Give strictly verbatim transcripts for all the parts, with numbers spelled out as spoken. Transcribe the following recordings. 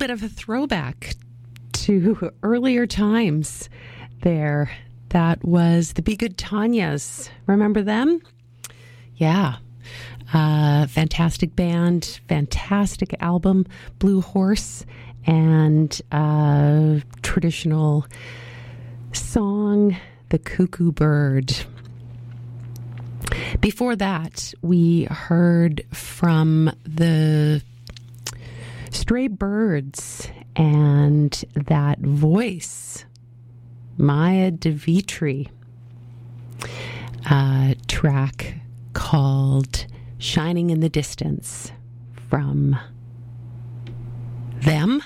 bit of a throwback to earlier times there. That was the Be Good Tanyas. Remember them? Yeah. Uh, fantastic band, fantastic album, Blue Horse, and uh, traditional song, The Cuckoo Bird. Before that, we heard from the Stray Birds and that voice, Maya DeVitri, a track called Shining in the Distance from them.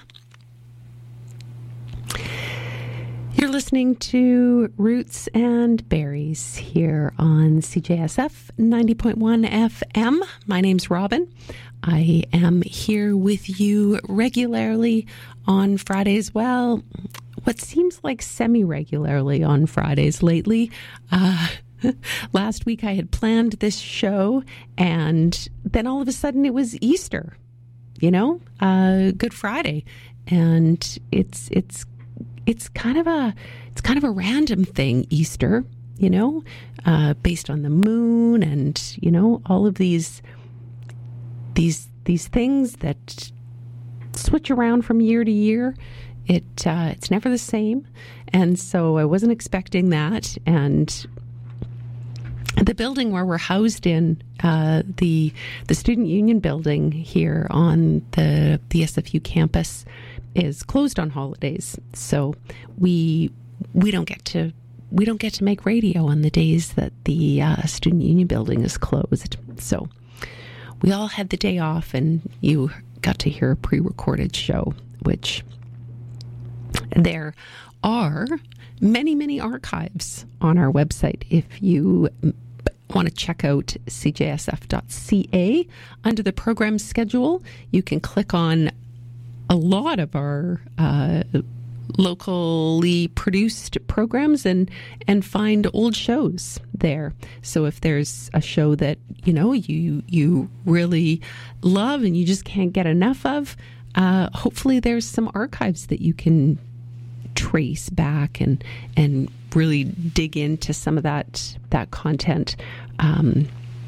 You're listening to Roots and Berries here on C J S F ninety point one F M. My name's Robin. I am here with you regularly on Fridays. Well, what seems like semi-regularly on Fridays lately. Uh, last week I had planned this show, and then all of a sudden it was Easter, you know, uh, Good Friday. And it's, it's, it's kind of a, it's kind of a random thing, Easter, you know, uh, based on the moon and, you know, all of these, these, these things that switch around from year to year. It uh, it's never the same, and so I wasn't expecting that. And the building where we're housed in, uh, the the Student Union building here on the the S F U campus, is closed on holidays. So we we don't get to we don't get to make radio on the days that the uh, Student Union building is closed. So we all had the day off, and you got to hear a pre-recorded show, which. There are many, many archives on our website. If you want to check out c j s f dot c a under the program schedule, you can click on a lot of our uh, locally produced programs and and find old shows there. So if there's a show that you know you you really love and you just can't get enough of, uh, hopefully there's some archives that you can trace back and and really dig into some of that that content. Um,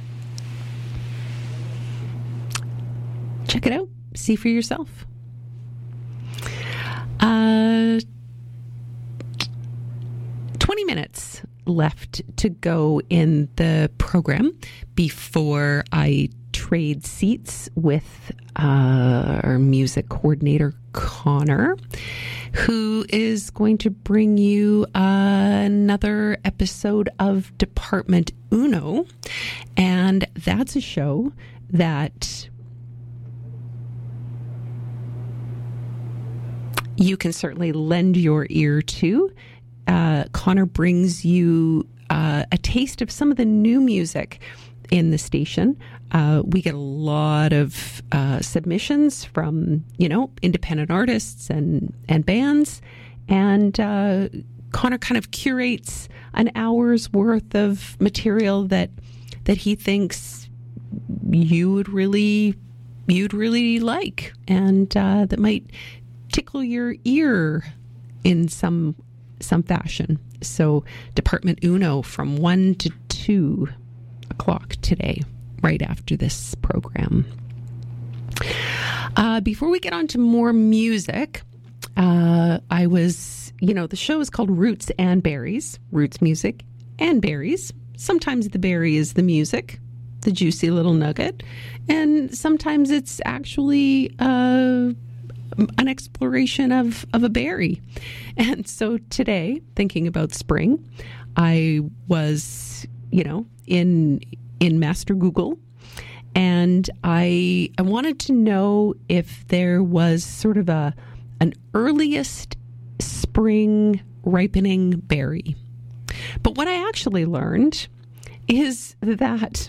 check it out. See for yourself. Uh, twenty minutes left to go in the program before I trade seats with uh, our music coordinator, Connor, who is going to bring you uh, another episode of Department Uno. And that's a show that you can certainly lend your ear to. Uh, Connor brings you uh, a taste of some of the new music in the station. Uh, we get a lot of uh, submissions from, you know, independent artists and, and bands. And uh, Connor kind of curates an hour's worth of material that that he thinks you would really you'd really like, and uh, that might tickle your ear in some some fashion. So Department Uno from one to two o'clock today, right after this program. Uh, before we get on to more music, uh, I was, you know, the show is called Roots and Berries, Roots music and berries. Sometimes the berry is the music, the juicy little nugget, and sometimes it's actually uh, an exploration of, of a berry. And so today, thinking about spring, I was, you know, in in Master Google, and I I wanted to know if there was sort of a an earliest spring ripening berry. But what I actually learned is that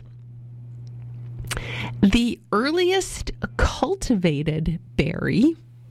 the earliest cultivated berry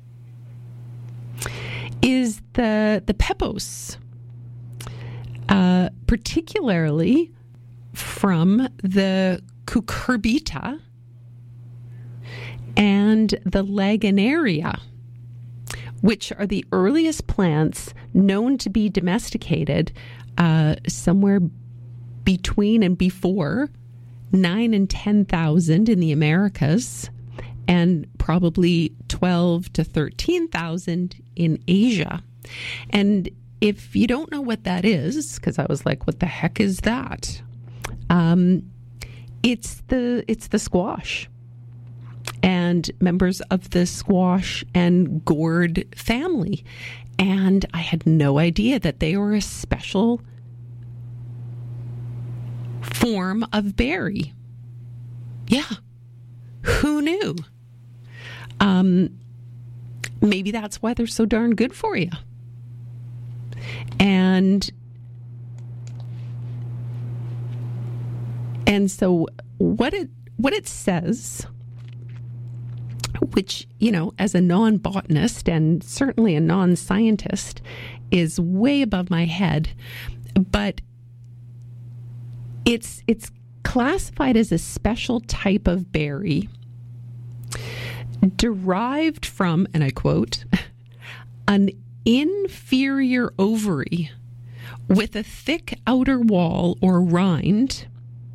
is the the Pepos, uh, particularly from the Cucurbita and the Lagenaria. which are the earliest plants known to be domesticated uh, somewhere between and before nine and ten thousand in the Americas, and probably twelve to thirteen thousand in Asia. And if you don't know what that is, because I was like, what the heck is that? Um, it's the it's the squash. And members of the squash and gourd family. And I had no idea that they were a special form of berry. Yeah. Who knew? Um, maybe that's why they're so darn good for you. And and so what it what it says, which, you know, as a non-botanist and certainly a non-scientist, is way above my head, but it's it's classified as a special type of berry derived from, and I quote, an inferior ovary with a thick outer wall or rind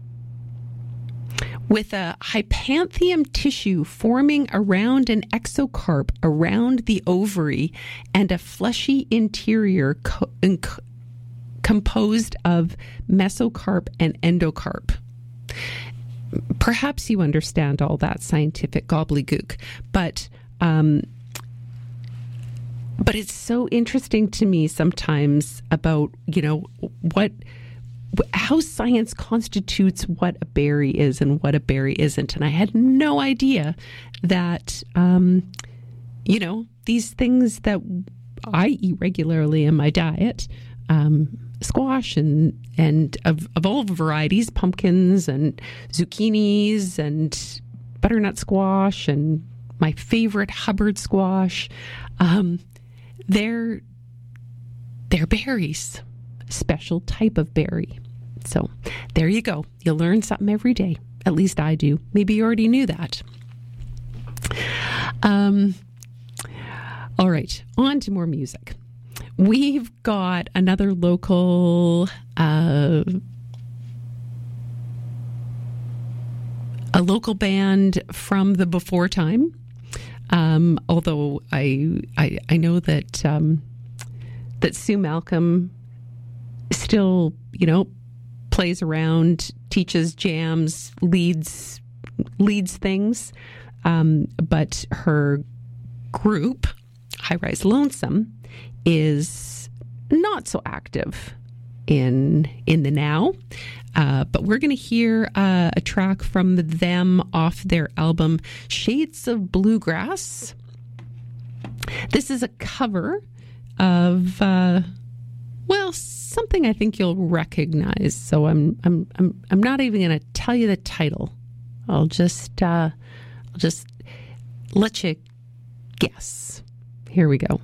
with a hypanthium tissue forming around an exocarp around the ovary and a fleshy interior co- inc- composed of mesocarp and endocarp. Perhaps you understand all that scientific gobbledygook, but um, but it's so interesting to me sometimes about, you know, what how science constitutes what a berry is and what a berry isn't. And I had no idea that, um, you know, these things that I eat regularly in my diet, um, squash and and of, of all varieties, pumpkins and zucchinis and butternut squash and my favorite Hubbard squash, um, they're they're berries, special type of berry. So there you go. You learn something every day. At least I do. Maybe you already knew that. Um. All right, on to more music. We've got another local uh, a local band from the before time. Um, although I, I I know that um, that Sue Malcolm still, you know, plays around, teaches jams, leads leads things, um, but her group, High Rise Lonesome, is not so active in in the now. Uh, but we're going to hear uh, a track from them off their album Shades of Bluegrass. This is a cover of uh, well, something I think you'll recognize. So I'm I'm I'm I'm not even going to tell you the title. I'll just uh, I'll just let you guess. Here we go.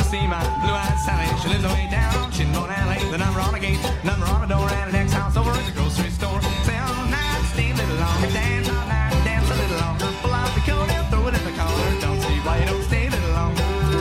see my blue-eyed Sally. She lives way down Shinmore Alley. The number on the gate, number on the door, and the next house over at the grocery store. Say all night, stay a little longer, dance all night, dance a little longer. Pull out the coat and throw it in the corner. Don't see why you don't stay a little longer.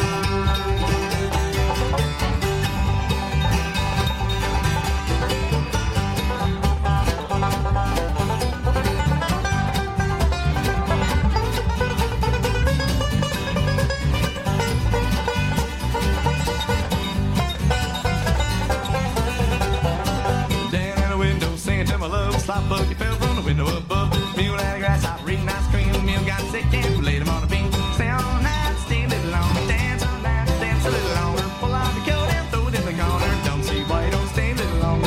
Slop bug, you fell from the window above. Mule had a grasshopper, eating ice cream. Mule got sick and laid him on a beam. Stay all night, stay a little longer. Dance all night, dance a little longer. Pull out the coat and throw it in the corner. Don't see why you don't stay a little longer.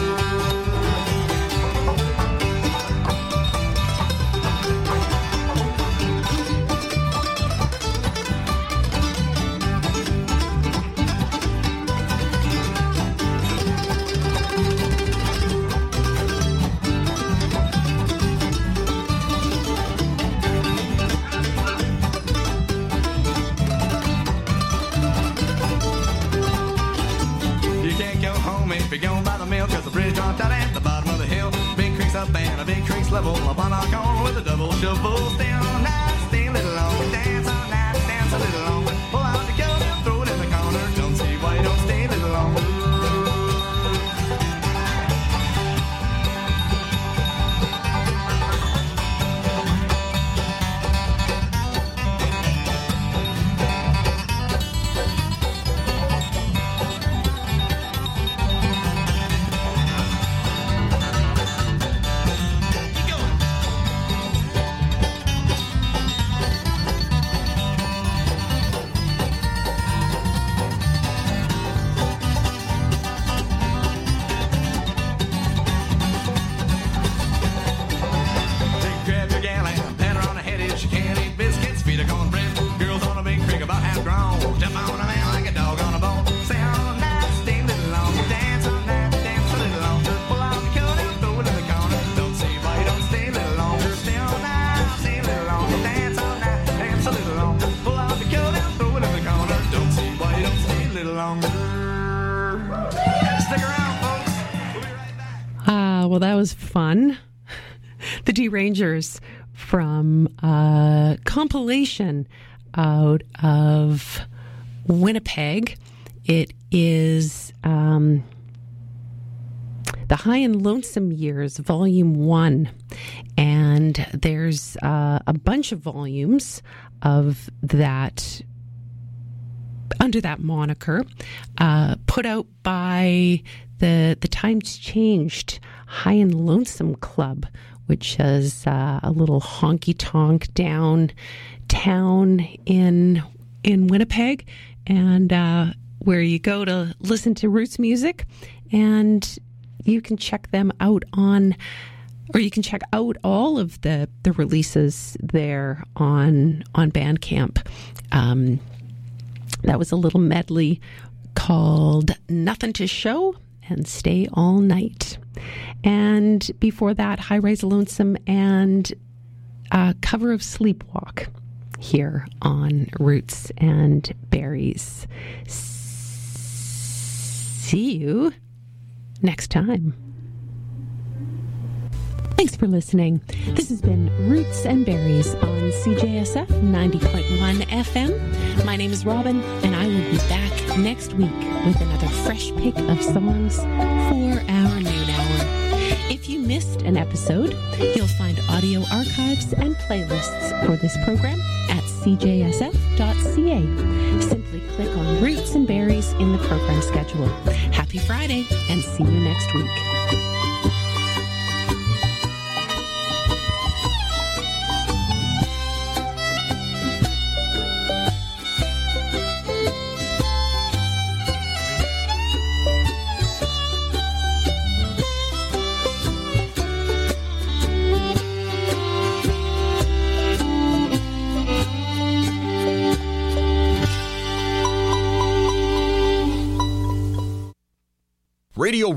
If you're going by the mill, cause the bridge dropped out at the bottom of the hill. Big creek's up and a big creek's level. Up on our corner with a double shovel. Stay all night, stay a little longer. Dance all night, dance a little longer. Pull out the coat and throw it in the corner. Don't see why you don't stay a little longer. Well, that was fun. The Derangers from a compilation out of Winnipeg. It is um, The High and Lonesome Years, Volume one. And there's uh, a bunch of volumes of that under that moniker, uh, put out by the the Times Changed High and Lonesome Club, which is uh, a little honky-tonk downtown in in Winnipeg, and uh, where you go to listen to roots music, and you can check them out on, or you can check out all of the, the releases there on on Bandcamp. Um, that was a little medley called Nothing to Show and Stay All Night. And before that, High Rise Lonesome and a cover of Sleepwalk here on Roots and Berries. See you next time. Thanks for listening. This has been Roots and Berries on C J S F ninety point one F M. My name is Robin, and I will be back next week with another fresh pick of songs for our noon hour. If you missed an episode, you'll find audio archives and playlists for this program at c j s f dot c a. Simply click on Roots and Berries in the program schedule. Happy Friday, and see you next week.